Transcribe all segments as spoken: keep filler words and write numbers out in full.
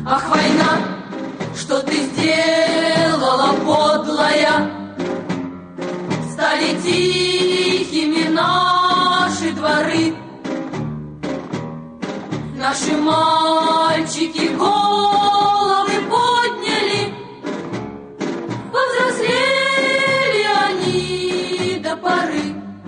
Ах, война, что ты сделала, подлая? Стали тихими наши дворы, наши мальчики головы подняли, повзрослели они до поры.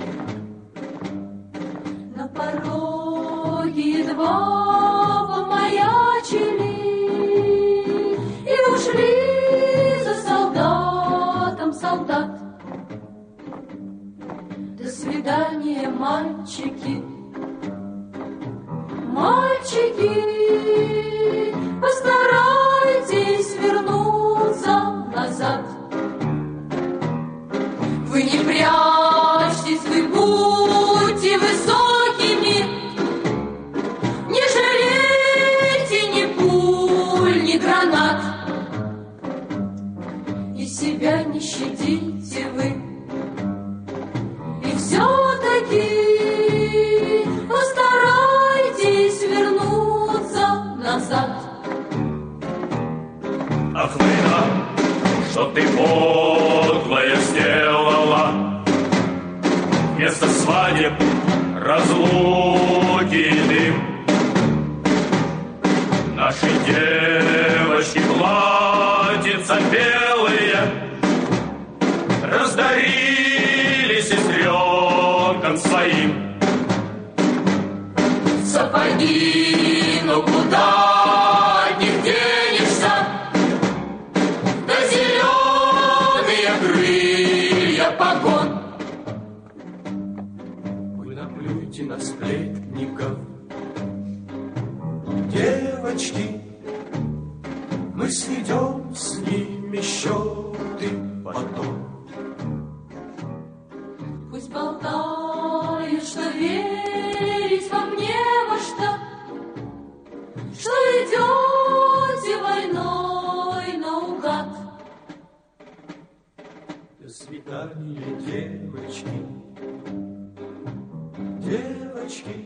На пороге едва помаячили и ушли за солдатом солдат. До свидания, мальчики, мальчики, постарайтесь вернуться назад. Вы не прячьтесь, вы будьте высокими, не жалейте ни пуль, ни гранат, и себя не щадите вы. И все-таки постарайтесь вернуться назад. Ах, война, что ты подлая сделала, вместо свадеб разлуки и дым. Наши девочки платьица белые раздарили сестренкам своим. Сапоги, ну куда от них денешься? Да зеленые крылья погон. Вы наплюйте на сплетников, девочки, мы сведем с ними счеты потом. Пусть болтают, что верить вам не во что, что идете войной наугад. До свидания, девочки, девочки.